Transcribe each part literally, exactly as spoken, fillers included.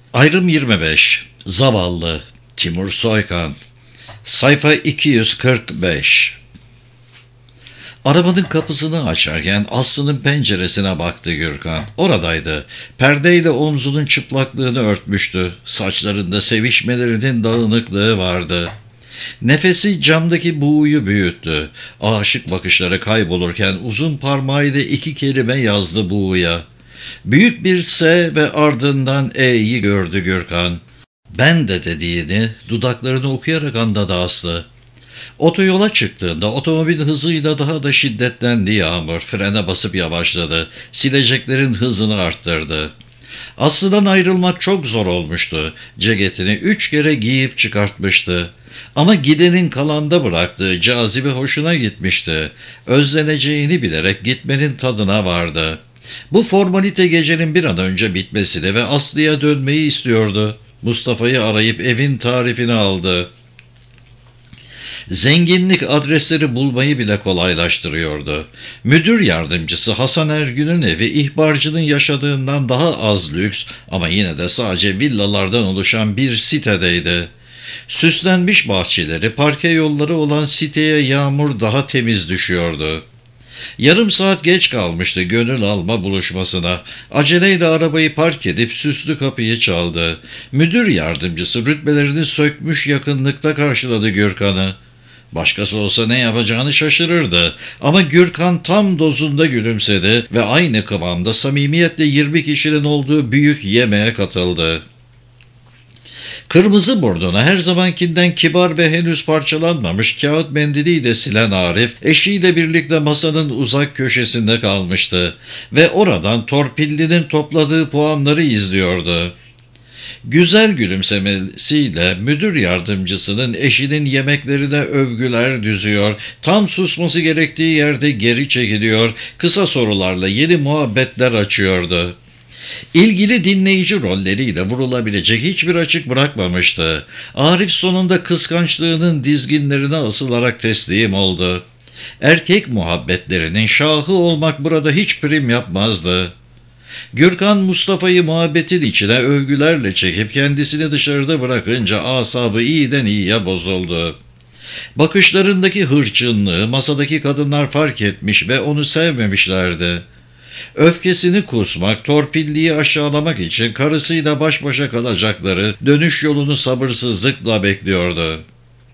Ayrım yirmi beş. Zavallı Timur Soykan. Sayfa iki yüz kırk beş. Arabanın kapısını açarken Aslı'nın penceresine baktı Gürkan. Oradaydı. Perdeyle omzunun çıplaklığını örtmüştü. Saçlarında sevişmelerinin dağınıklığı vardı. Nefesi camdaki buğuyu büyüttü. Aşık bakışları kaybolurken uzun parmağıyla iki kelime yazdı buğuya. Büyük bir S ve ardından E'yi gördü Gürkan. Ben de dediğini dudaklarını okuyarak anladı Aslı. Otoyola çıktığında otomobil hızıyla daha da şiddetlendi yağmur. Frene basıp yavaşladı. Sileceklerin hızını arttırdı. Aslı'dan ayrılmak çok zor olmuştu. Ceketini üç kere giyip çıkartmıştı. Ama gidenin kalanda bıraktığı cazibe hoşuna gitmişti. Özleneceğini bilerek gitmenin tadına vardı. Bu formalite gecenin bir an önce bitmesini ve Aslı'ya dönmeyi istiyordu. Mustafa'yı arayıp evin tarifini aldı. Zenginlik adresleri bulmayı bile kolaylaştırıyordu. Müdür yardımcısı Hasan Ergün'ün evi ihbarcının yaşadığından daha az lüks ama yine de sadece villalardan oluşan bir sitedeydi. Süslenmiş bahçeleri, parke yolları olan siteye yağmur daha temiz düşüyordu. Yarım saat geç kalmıştı gönül alma buluşmasına. Aceleyle arabayı park edip süslü kapıyı çaldı. Müdür yardımcısı rütbelerini sökmüş yakınlıkta karşıladı Gürkan'ı. Başkası olsa ne yapacağını şaşırırdı. Ama Gürkan tam dozunda gülümsedi ve aynı kıvamda samimiyetle yirmi kişinin olduğu büyük yemeğe katıldı. Kırmızı burnuna her zamankinden kibar ve henüz parçalanmamış kağıt mendiliyle silen Arif, eşiyle birlikte masanın uzak köşesinde kalmıştı ve oradan torpillinin topladığı puanları izliyordu. Güzel gülümsemesiyle müdür yardımcısının eşinin yemeklerine övgüler düzüyor, tam susması gerektiği yerde geri çekiliyor, kısa sorularla yeni muhabbetler açıyordu. İlgili dinleyici rolleriyle vurulabilecek hiçbir açık bırakmamıştı. Arif sonunda kıskançlığının dizginlerine asılarak teslim oldu. Erkek muhabbetlerinin şahı olmak burada hiç prim yapmazdı. Gürkan Mustafa'yı muhabbetin içine övgülerle çekip kendisini dışarıda bırakınca asabı iyiden iyiye bozuldu. Bakışlarındaki hırçınlığı masadaki kadınlar fark etmiş ve onu sevmemişlerdi. Öfkesini kusmak, torpilliği aşağılamak için karısıyla baş başa kalacakları dönüş yolunu sabırsızlıkla bekliyordu.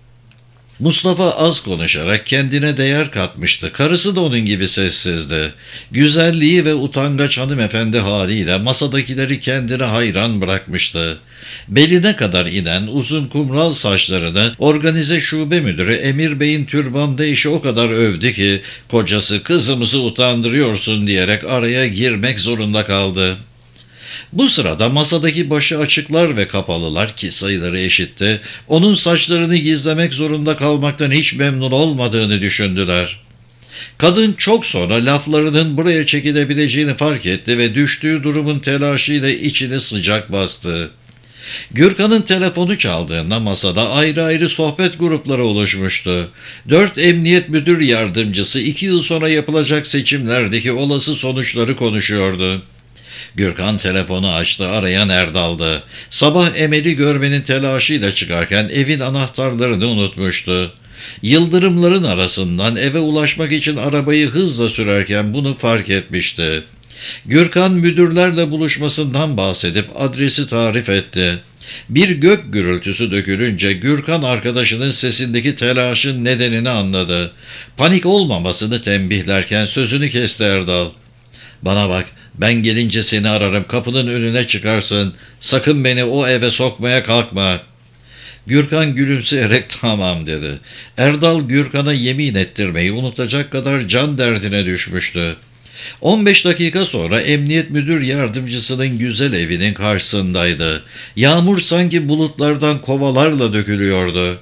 Mustafa az konuşarak kendine değer katmıştı. Karısı da onun gibi sessizdi. Güzelliği ve utangaç hanımefendi haliyle masadakileri kendine hayran bırakmıştı. Beline kadar inen uzun kumral saçlarını organize şube müdürü Emir Bey'in türbanda işi o kadar övdü ki kocası kızımızı utandırıyorsun diyerek araya girmek zorunda kaldı. Bu sırada masadaki başı açıklar ve kapalılar ki sayıları eşitti, onun saçlarını gizlemek zorunda kalmaktan hiç memnun olmadığını düşündüler. Kadın çok sonra laflarının buraya çekilebileceğini fark etti ve düştüğü durumun telaşıyla içini sıcak bastı. Gürkan'ın telefonu çaldığında masada ayrı ayrı sohbet grupları oluşmuştu. Dört emniyet müdür yardımcısı iki yıl sonra yapılacak seçimlerdeki olası sonuçları konuşuyordu. Gürkan telefonu açtı, arayan Erdal'dı. Sabah Emel'i görmenin telaşıyla çıkarken evin anahtarlarını unutmuştu. Yıldırımların arasından eve ulaşmak için arabayı hızla sürerken bunu fark etmişti. Gürkan müdürlerle buluşmasından bahsedip adresi tarif etti. Bir gök gürültüsü dökülünce Gürkan arkadaşının sesindeki telaşın nedenini anladı. Panik olmamasını tembihlerken sözünü kesti Erdal. Bana bak, ben gelince seni ararım, kapının önüne çıkarsın. Sakın beni o eve sokmaya kalkma. Gürkan gülümseyerek tamam dedi. Erdal Gürkan'a yemin ettirmeyi unutacak kadar can derdine düşmüştü. on beş dakika sonra emniyet müdür yardımcısının güzel evinin karşısındaydı. Yağmur sanki bulutlardan kovalarla dökülüyordu.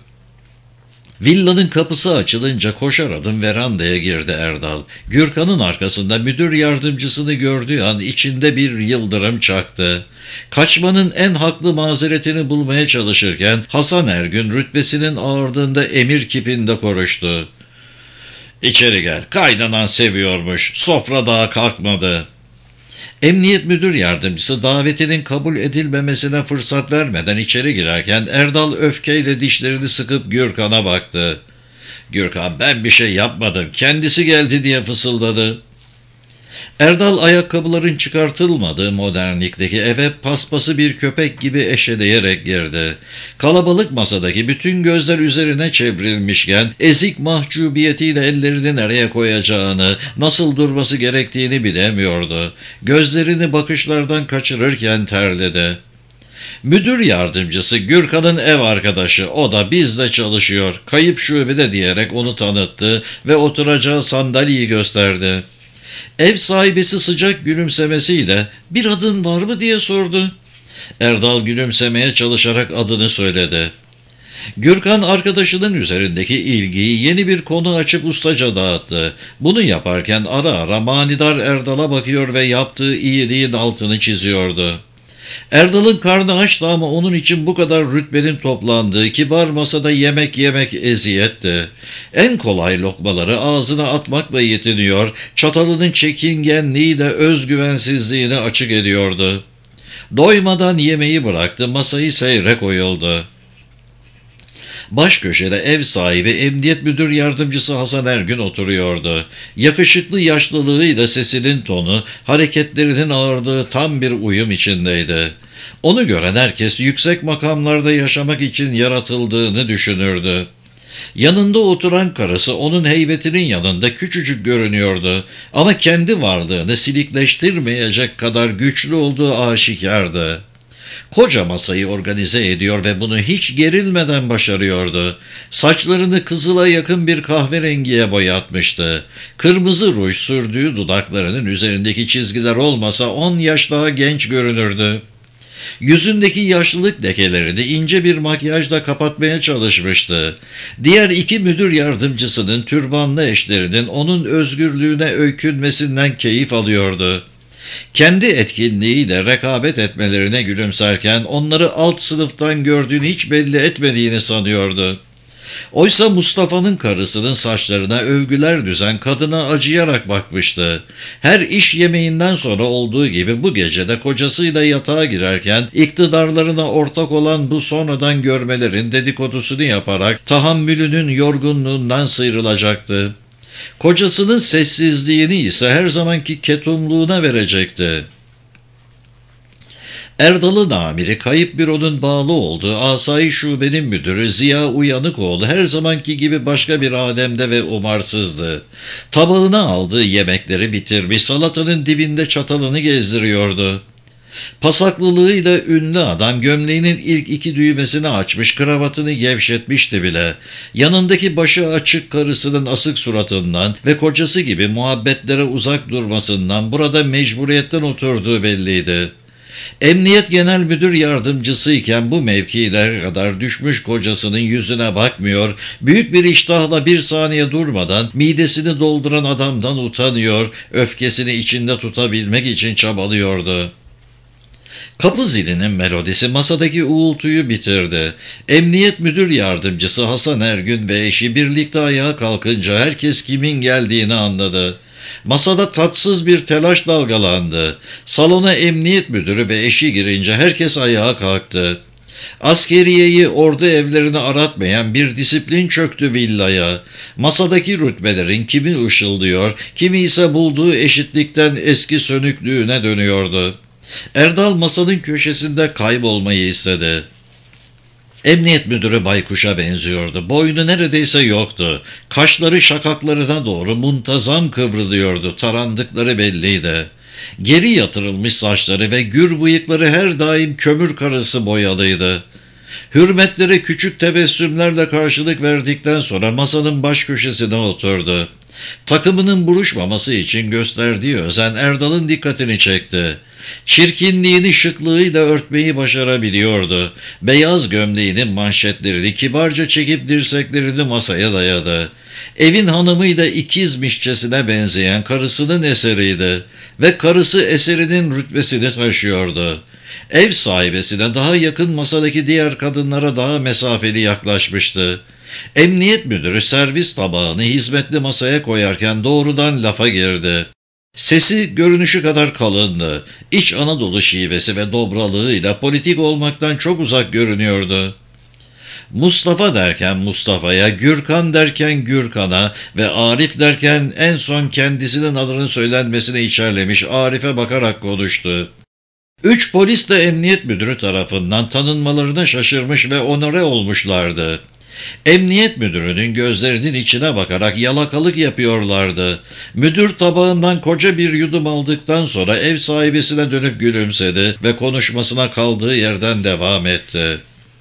Villanın kapısı açılınca koşar adım verandaya girdi Erdal. Gürkan'ın arkasında müdür yardımcısını gördüğü an içinde bir yıldırım çaktı. Kaçmanın en haklı mazeretini bulmaya çalışırken Hasan Ergün rütbesinin ağırlığında emir kipinde konuştu. "İçeri gel, kaynanan seviyormuş, sofra daha kalkmadı." Emniyet müdür yardımcısı davetinin kabul edilmemesine fırsat vermeden içeri girerken Erdal öfkeyle dişlerini sıkıp Gürkan'a baktı. Gürkan, ben bir şey yapmadım, kendisi geldi diye fısıldadı. Erdal ayakkabıların çıkartılmadığı modernlikteki eve paspası bir köpek gibi eşeleyerek girdi. Kalabalık masadaki bütün gözler üzerine çevrilmişken ezik mahcubiyetiyle ellerini nereye koyacağını, nasıl durması gerektiğini bilemiyordu. Gözlerini bakışlardan kaçırırken terledi. Müdür yardımcısı Gürkan'ın ev arkadaşı, o da bizde çalışıyor, kayıp şubede diyerek onu tanıttı ve oturacağı sandalyeyi gösterdi. Ev sahibesi sıcak gülümsemesiyle "Bir adın var mı?" diye sordu. Erdal gülümsemeye çalışarak adını söyledi. Gürkan arkadaşının üzerindeki ilgiyi yeni bir konu açıp ustaca dağıttı. Bunu yaparken ara ara manidar Erdal'a bakıyor ve yaptığı iyiliğin altını çiziyordu. Erdal'ın karnı açtı ama onun için bu kadar rütbenin toplandığı kibar masada yemek yemek eziyetti. En kolay lokmaları ağzına atmakla yetiniyor, çatalının çekingenliğiyle özgüvensizliğini açık ediyordu. Doymadan yemeği bıraktı, masayı seyre koyuldu. Baş köşede ev sahibi Emniyet Müdür Yardımcısı Hasan Ergün oturuyordu. Yakışıklı yaşlılığıyla sesinin tonu, hareketlerinin ağırlığı tam bir uyum içindeydi. Onu gören herkes yüksek makamlarda yaşamak için yaratıldığını düşünürdü. Yanında oturan karısı onun heybetinin yanında küçücük görünüyordu ama kendi varlığını silikleştirmeyecek kadar güçlü olduğu aşikardı. Koca masayı organize ediyor ve bunu hiç gerilmeden başarıyordu. Saçlarını kızıla yakın bir kahverengiye boyatmıştı. Kırmızı ruj sürdüğü dudaklarının üzerindeki çizgiler olmasa on yaş daha genç görünürdü. Yüzündeki yaşlılık lekelerini ince bir makyajla kapatmaya çalışmıştı. Diğer iki müdür yardımcısının türbanlı eşlerinin onun özgürlüğüne öykünmesinden keyif alıyordu. Kendi etkinliğiyle rekabet etmelerine gülümserken onları alt sınıftan gördüğünü hiç belli etmediğini sanıyordu. Oysa Mustafa'nın karısının saçlarına övgüler düzen kadına acıyarak bakmıştı. Her iş yemeğinden sonra olduğu gibi bu gece de kocasıyla yatağa girerken iktidarlarına ortak olan bu sonradan görmelerin dedikodusunu yaparak tahammülünün yorgunluğundan sıyrılacaktı. Kocasının sessizliğini ise her zamanki ketumluğuna verecekti. Erdal'ın amiri, kayıp büronun bağlı olduğu Asayiş Şube'nin müdürü Ziya Uyanıkoğlu her zamanki gibi başka bir alemde ve umarsızdı. Tabağına aldığı yemekleri bitirmiş, salatanın dibinde çatalını gezdiriyordu. Pasaklılığıyla ünlü adam gömleğinin ilk iki düğmesini açmış, kravatını gevşetmişti bile. Yanındaki başı açık karısının asık suratından ve kocası gibi muhabbetlere uzak durmasından burada mecburiyetten oturduğu belliydi. Emniyet Genel Müdür Yardımcısı iken bu mevkilere kadar düşmüş kocasının yüzüne bakmıyor, büyük bir iştahla bir saniye durmadan midesini dolduran adamdan utanıyor, öfkesini içinde tutabilmek için çabalıyordu. Kapı zilinin melodisi masadaki uğultuyu bitirdi. Emniyet Müdür Yardımcısı Hasan Ergün ve eşi birlikte ayağa kalkınca herkes kimin geldiğini anladı. Masada tatsız bir telaş dalgalandı. Salona emniyet müdürü ve eşi girince herkes ayağa kalktı. Askeriyeyi, ordu evlerini aratmayan bir disiplin çöktü villaya. Masadaki rütbelerin kimi ışıldıyor, kimi ise bulduğu eşitlikten eski sönüklüğüne dönüyordu. Erdal masanın köşesinde kaybolmayı istedi. Emniyet müdürü baykuşa benziyordu. Boynu neredeyse yoktu. Kaşları şakaklarına doğru muntazam kıvrılıyordu. Tarandıkları belliydi. Geri yatırılmış saçları ve gür bıyıkları her daim kömür karası boyalıydı. Hürmetlere küçük tebessümlerle karşılık verdikten sonra masanın baş köşesine oturdu. Takımının buruşmaması için gösterdiği özen Erdal'ın dikkatini çekti. Çirkinliğini şıklığıyla örtmeyi başarabiliyordu. Beyaz gömleğinin manşetlerini kibarca çekip dirseklerini masaya dayadı. Evin hanımıyla ikizmişçesine benzeyen karısının eseriydi ve karısı eserinin rütbesini taşıyordu. Ev sahibesine daha yakın, masadaki diğer kadınlara daha mesafeli yaklaşmıştı. Emniyet müdürü servis tabağını hizmetli masaya koyarken doğrudan lafa girdi. Sesi görünüşü kadar kalındı. İç Anadolu şivesi ve dobralığıyla politik olmaktan çok uzak görünüyordu. Mustafa derken Mustafa'ya, Gürkan derken Gürkan'a ve Arif derken en son kendisinin adının söylenmesine içerlemiş Arif'e bakarak konuştu. Üç polis de emniyet müdürü tarafından tanınmalarına şaşırmış ve onore olmuşlardı. Emniyet müdürünün gözlerinin içine bakarak yalakalık yapıyorlardı. Müdür tabağından koca bir yudum aldıktan sonra ev sahibesine dönüp gülümsedi ve konuşmasına kaldığı yerden devam etti.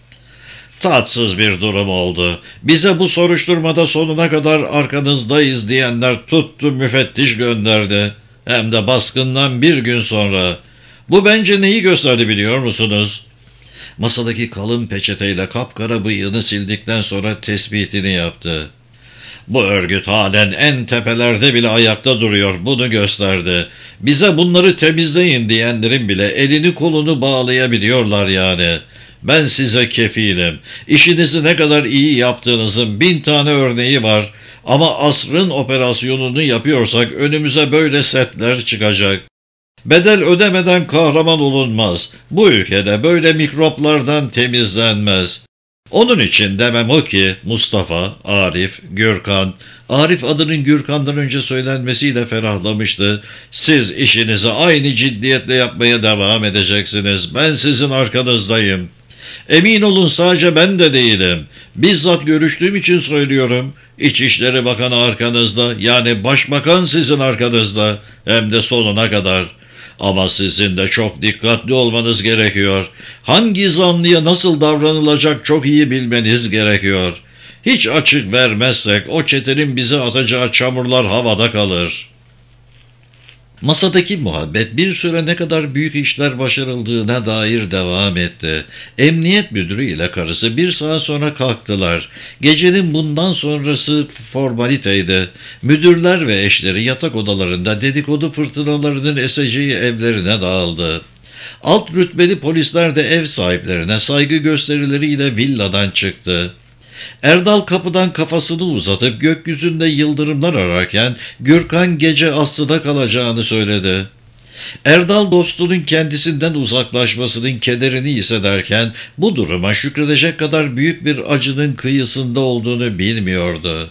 Tatsız bir durum oldu. Bize bu soruşturmada sonuna kadar arkanızdayız diyenler tuttu müfettiş gönderdi. Hem de baskından bir gün sonra. Bu bence neyi gösterdi biliyor musunuz? Masadaki kalın peçeteyle kapkara bıyığını sildikten sonra tespitini yaptı. Bu örgüt halen en tepelerde bile ayakta duruyor, bunu gösterdi. Bize bunları temizleyin diyenlerin bile elini kolunu bağlayabiliyorlar yani. Ben size kefilim. İşinizi ne kadar iyi yaptığınızın bin tane örneği var. Ama asrın operasyonunu yapıyorsak önümüze böyle setler çıkacak. Bedel ödemeden kahraman olunmaz. Bu ülkede böyle mikroplardan temizlenmez. Onun için demem o ki Mustafa, Arif, Gürkan, Arif adının Gürkan'dan önce söylenmesiyle ferahlamıştı. Siz işinizi aynı ciddiyetle yapmaya devam edeceksiniz. Ben sizin arkanızdayım. Emin olun sadece ben de değilim. Bizzat görüştüğüm için söylüyorum. İçişleri Bakanı arkanızda, yani Başbakan sizin arkanızda. Hem de sonuna kadar. Ama sizin de çok dikkatli olmanız gerekiyor. Hangi zanlıya nasıl davranılacak çok iyi bilmeniz gerekiyor. Hiç açık vermezsek o çetenin bize atacağı çamurlar havada kalır. Masadaki muhabbet bir süre ne kadar büyük işler başarıldığına dair devam etti. Emniyet müdürü ile karısı bir saat sonra kalktılar. Gecenin bundan sonrası formaliteydi. Müdürler ve eşleri yatak odalarında dedikodu fırtınalarının eseceği evlerine dağıldı. Alt rütbeli polisler de ev sahiplerine saygı gösterileriyle villadan çıktı. Erdal kapıdan kafasını uzatıp gökyüzünde yıldırımlar ararken Gürkan gece Aslı'da kalacağını söyledi. Erdal dostunun kendisinden uzaklaşmasının kederini hissederken bu duruma şükredecek kadar büyük bir acının kıyısında olduğunu bilmiyordu.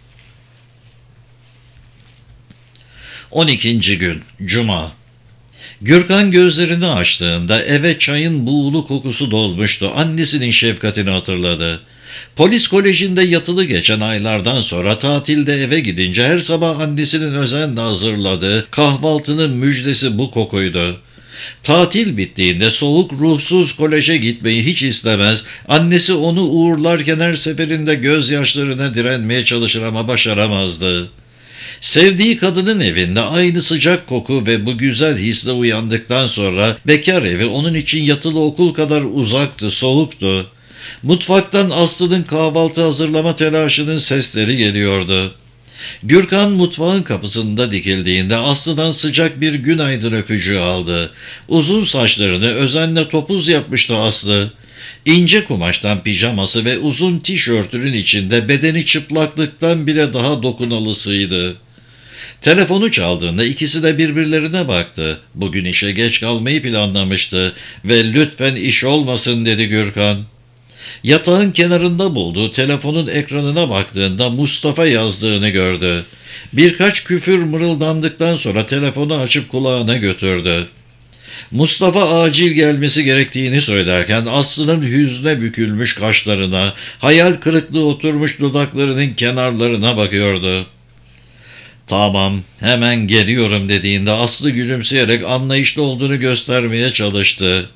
on ikinci gün Cuma. Gürkan gözlerini açtığında eve çayın buğulu kokusu dolmuştu. Annesinin şefkatini hatırladı. Polis kolejinde yatılı geçen aylardan sonra tatilde eve gidince her sabah annesinin özenle hazırladığı kahvaltının müjdesi bu kokuydu. Tatil bittiğinde soğuk ruhsuz koleje gitmeyi hiç istemez, annesi onu uğurlarken her seferinde gözyaşlarına direnmeye çalışır ama başaramazdı. Sevdiği kadının evinde aynı sıcak koku ve bu güzel hisle uyandıktan sonra bekar evi onun için yatılı okul kadar uzaktı, soğuktu. Mutfaktan Aslı'nın kahvaltı hazırlama telaşının sesleri geliyordu. Gürkan mutfağın kapısında dikildiğinde Aslı'dan sıcak bir günaydın öpücüğü aldı. Uzun saçlarını özenle topuz yapmıştı Aslı. İnce kumaştan pijaması ve uzun tişörtünün içinde bedeni çıplaklıktan bile daha dokunalısıydı. Telefonu çaldığında ikisi de birbirlerine baktı. Bugün işe geç kalmayı planlamıştı ve lütfen iş olmasın dedi Gürkan. Yatağın kenarında bulduğu telefonun ekranına baktığında Mustafa yazdığını gördü. Birkaç küfür mırıldandıktan sonra telefonu açıp kulağına götürdü. Mustafa acil gelmesi gerektiğini söylerken Aslı'nın hüzne bükülmüş kaşlarına, hayal kırıklığı oturmuş dudaklarının kenarlarına bakıyordu. "Tamam, hemen geliyorum" dediğinde Aslı gülümseyerek anlayışlı olduğunu göstermeye çalıştı.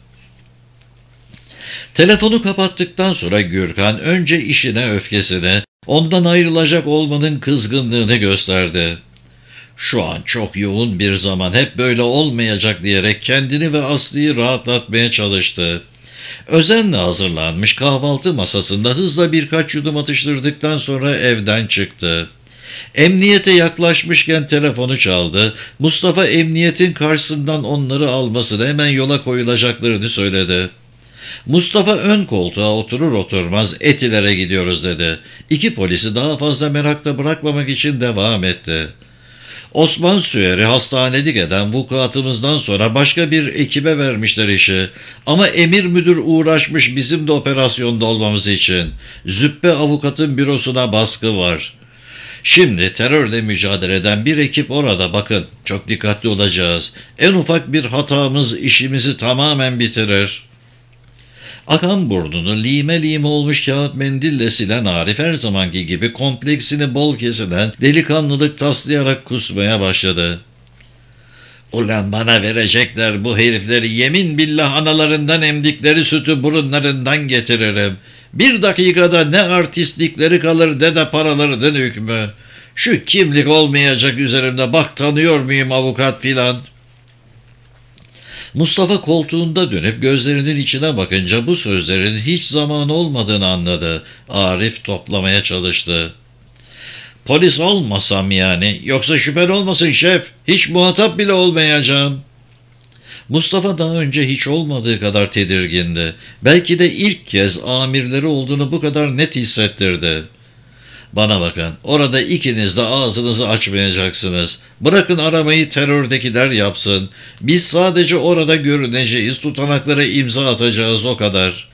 Telefonu kapattıktan sonra Gürkan önce işine öfkesini, ondan ayrılacak olmanın kızgınlığını gösterdi. Şu an çok yoğun bir zaman, hep böyle olmayacak diyerek kendini ve Aslı'yı rahatlatmaya çalıştı. Özenle hazırlanmış kahvaltı masasında hızla birkaç yudum atıştırdıktan sonra evden çıktı. Emniyete yaklaşmışken telefonu çaldı. Mustafa emniyetin karşısından onları almasını, hemen yola koyulacaklarını söyledi. Mustafa ön koltuğa oturur oturmaz Etiler'e gidiyoruz dedi. İki polisi daha fazla merakta bırakmamak için devam etti. Osman Süer'i hastanelik eden vukuatımızdan sonra başka bir ekibe vermişler işi. Ama emir müdür uğraşmış bizim de operasyonda olmamız için. Züppe avukatın bürosuna baskı var. Şimdi terörle mücadele eden bir ekip orada, bakın. Çok dikkatli olacağız. En ufak bir hatamız işimizi tamamen bitirir. Akan burnunu lime lime olmuş kağıt mendille silen Arif her zamanki gibi kompleksini bol kesilen delikanlılık taslayarak kusmaya başladı. Ulan bana verecekler bu herifleri, yemin billah analarından emdikleri sütü burunlarından getiririm. Bir dakikada ne artistlikleri kalır ne de paralarının hükmü. Şu kimlik olmayacak üzerimde, bak tanıyor muyum avukat filan. Mustafa koltuğunda dönüp gözlerinin içine bakınca bu sözlerin hiç zamanı olmadığını anladı. Arif toplamaya çalıştı. Polis olmasam yani, yoksa şüphen olmasın şef, hiç muhatap bile olmayacağım. Mustafa daha önce hiç olmadığı kadar tedirgindi. Belki de ilk kez amirleri olduğunu bu kadar net hissettirdi. Bana bakın, orada ikiniz de ağzınızı açmayacaksınız. Bırakın aramayı terördekiler yapsın. Biz sadece orada görüneceğiz, tutanaklara imza atacağız, o kadar.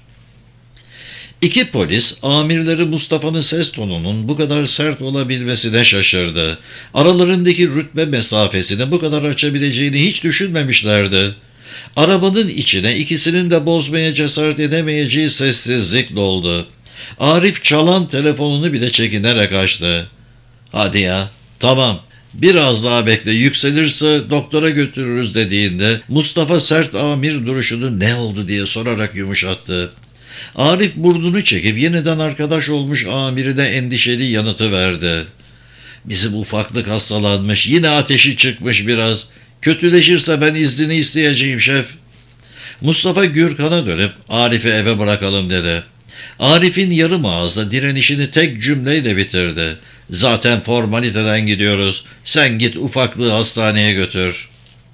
İki polis, amirleri Mustafa'nın ses tonunun bu kadar sert olabilmesine şaşırdı. Aralarındaki rütbe mesafesini bu kadar açabileceğini hiç düşünmemişlerdi. Arabanın içine ikisinin de bozmaya cesaret edemeyeceği sessizlik doldu. Arif çalan telefonunu bile çekinerek açtı. Hadi ya, tamam, biraz daha bekle, yükselirse doktora götürürüz dediğinde Mustafa sert amir duruşunu ne oldu diye sorarak yumuşattı. Arif burnunu çekip yeniden arkadaş olmuş amirine endişeli yanıtı verdi. Bizim ufaklık hastalanmış, yine ateşi çıkmış biraz. Kötüleşirse ben iznini isteyeceğim şef. Mustafa Gürkan'a dönüp Arif'i eve bırakalım dedi. Arif'in yarım ağızla direnişini tek cümleyle bitirdi. Zaten formaliteden gidiyoruz. Sen git ufaklığı hastaneye götür.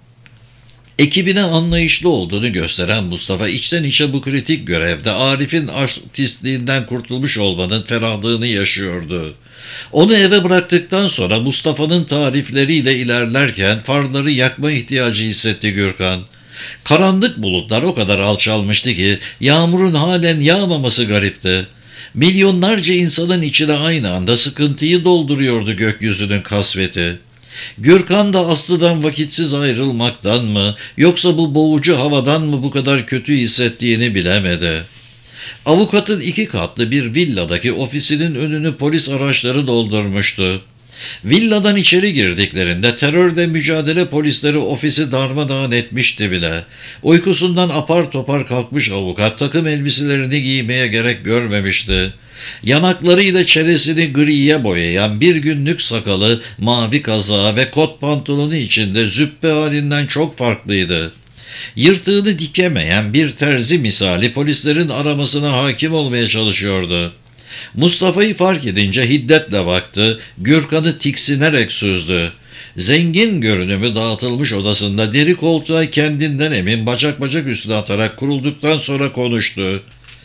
Ekibine anlayışlı olduğunu gösteren Mustafa içten içe bu kritik görevde Arif'in artistliğinden kurtulmuş olmanın ferahlığını yaşıyordu. Onu eve bıraktıktan sonra Mustafa'nın tarifleriyle ilerlerken farları yakma ihtiyacı hissetti Gürkan. Karanlık bulutlar o kadar alçalmıştı ki yağmurun halen yağmaması garipti. Milyonlarca insanın içine aynı anda sıkıntıyı dolduruyordu gökyüzünün kasveti. Gürkan da Aslı'dan vakitsiz ayrılmaktan mı, yoksa bu boğucu havadan mı bu kadar kötü hissettiğini bilemedi. Avukatın iki katlı bir villadaki ofisinin önünü polis araçları doldurmuştu. Villadan içeri girdiklerinde terörle mücadele polisleri ofisi darmadağın etmişti bile. Uykusundan apar topar kalkmış avukat takım elbiselerini giymeye gerek görmemişti. Yanaklarıyla çenesini griye boyayan bir günlük sakalı, mavi kazağı ve kot pantolonu içinde züppe halinden çok farklıydı. Yırtığını dikemeyen bir terzi misali polislerin aramasına hakim olmaya çalışıyordu. Mustafa'yı fark edince hiddetle baktı, Gürkan'ı tiksinerek süzdü. Zengin görünümü dağıtılmış odasında deri koltuğa kendinden emin bacak bacak üstüne atarak kurulduktan sonra konuştu.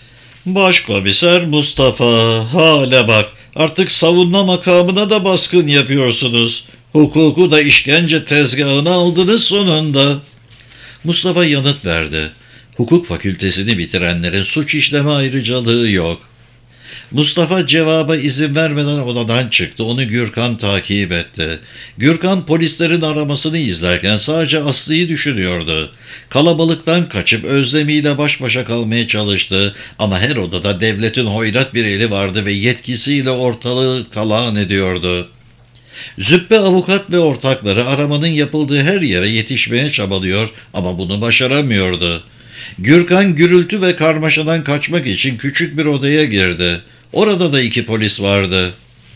Başkomiser Mustafa, hale bak, artık savunma makamına da baskın yapıyorsunuz. Hukuku da işkence tezgahına aldınız sonunda. Mustafa yanıt verdi. Hukuk fakültesini bitirenlerin suç işleme ayrıcalığı yok. Mustafa cevaba izin vermeden odadan çıktı. Onu Gürkan takip etti. Gürkan polislerin aramasını izlerken sadece Aslı'yı düşünüyordu. Kalabalıktan kaçıp özlemiyle baş başa kalmaya çalıştı. Ama her odada devletin hoyrat bir eli vardı ve yetkisiyle ortalığı talan ediyordu. Züppe avukat ve ortakları aramanın yapıldığı her yere yetişmeye çabalıyor ama bunu başaramıyordu. Gürkan gürültü ve karmaşadan kaçmak için küçük bir odaya girdi. Orada da iki polis vardı.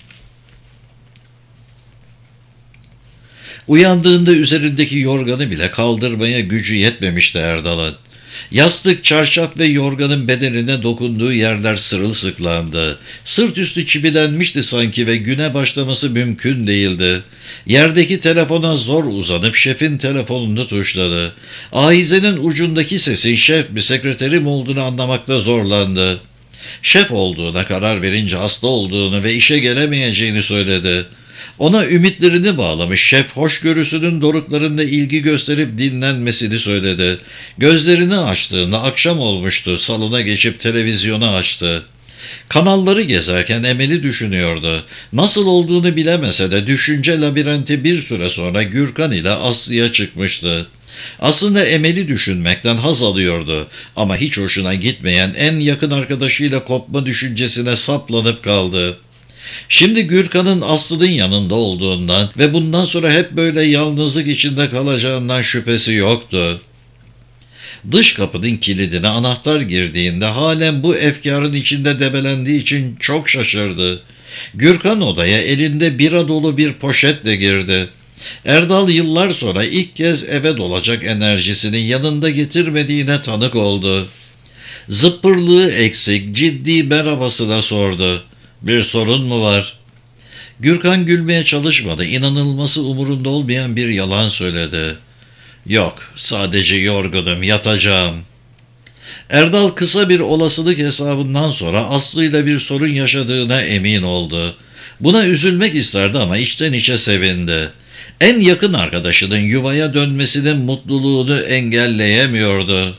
Uyandığında üzerindeki yorganı bile kaldırmaya gücü yetmemişti Erdal'ın. Yastık, çarşaf ve yorganın bedenine dokunduğu yerler sırılsıklandı. Sırt üstü çivilenmişti sanki ve güne başlaması mümkün değildi. Yerdeki telefona zor uzanıp şefin telefonunu tuşladı. Ahize'nin ucundaki sesin şef mi sekreteri mi olduğunu anlamakta zorlandı. Şef olduğuna karar verince hasta olduğunu ve işe gelemeyeceğini söyledi. Ona ümitlerini bağlamış şef hoşgörüsünün doruklarında ilgi gösterip dinlenmesini söyledi. Gözlerini açtığında akşam olmuştu. Salona geçip televizyonu açtı. Kanalları gezerken Emel'i düşünüyordu. Nasıl olduğunu bilemese de düşünce labirenti bir süre sonra Gürkan ile Aslı'ya çıkmıştı. Aslında Emel'i düşünmekten haz alıyordu ama hiç hoşuna gitmeyen en yakın arkadaşıyla kopma düşüncesine saplanıp kaldı. Şimdi Gürkan'ın Aslı'nın yanında olduğundan ve bundan sonra hep böyle yalnızlık içinde kalacağından şüphesi yoktu. Dış kapının kilidine anahtar girdiğinde halen bu efkarın içinde debelendiği için çok şaşırdı. Gürkan odaya elinde bira dolu bir poşetle girdi. Erdal yıllar sonra ilk kez eve dolacak enerjisini yanında getirmediğine tanık oldu. Zıppırlığı eksik, ciddi merhabasına sordu. "Bir sorun mu var?" Gürkan gülmeye çalışmadı. İnanılması umurunda olmayan bir yalan söyledi. "Yok, sadece yorgunum, yatacağım." Erdal kısa bir olasılık hesabından sonra Aslı'yla bir sorun yaşadığına emin oldu. Buna üzülmek isterdi ama içten içe sevindi. En yakın arkadaşının yuvaya dönmesinin mutluluğunu engelleyemiyordu.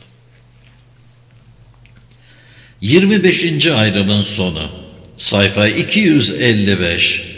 yirmi beşinci ayrımın sonu. Sayfa iki yüz elli beş.